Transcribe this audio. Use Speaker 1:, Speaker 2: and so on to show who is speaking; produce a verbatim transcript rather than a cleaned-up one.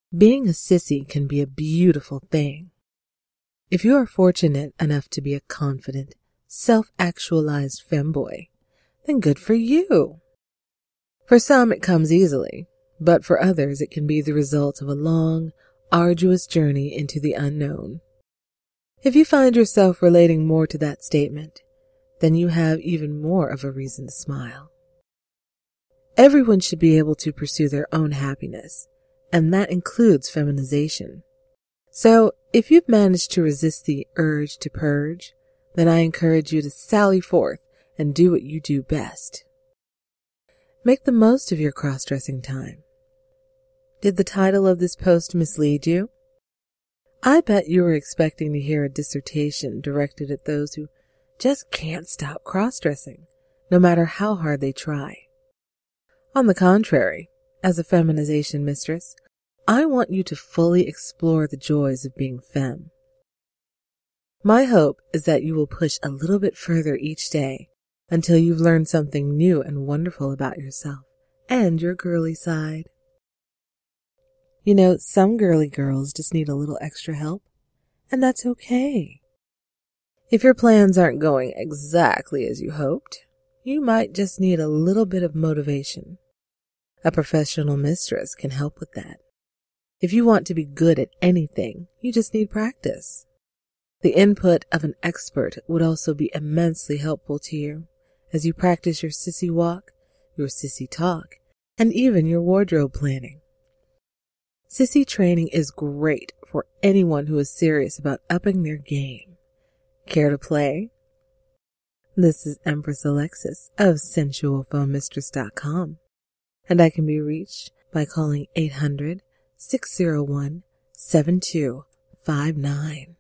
Speaker 1: Being a sissy can be a beautiful thing. If you are fortunate enough to be a confident, self-actualized femboy, then good for you. For some, it comes easily, but for others, it can be the result of a long, arduous journey into the unknown. If you find yourself relating more to that statement, then you have even more of a reason to smile. Everyone should be able to pursue their own happiness, and that includes feminization. So, if you've managed to resist the urge to purge, then I encourage you to sally forth and do what you do best. Make the most of your cross-dressing time. Did the title of this post mislead you? I bet you were expecting to hear a dissertation directed at those who just can't stop cross-dressing, no matter how hard they try. On the contrary, as a feminization mistress, I want you to fully explore the joys of being femme. My hope is that you will push a little bit further each day until you've learned something new and wonderful about yourself and your girly side. You know, some girly girls just need a little extra help, and that's okay. If your plans aren't going exactly as you hoped, you might just need a little bit of motivation. A professional mistress can help with that. If you want to be good at anything, you just need practice. The input of an expert would also be immensely helpful to you as you practice your sissy walk, your sissy talk, and even your wardrobe planning. Sissy training is great for anyone who is serious about upping their game. Care to play? This is Empress Alexis of sensual phone mistress dot com, and I can be reached by calling eight hundred, six oh one, seven two five nine.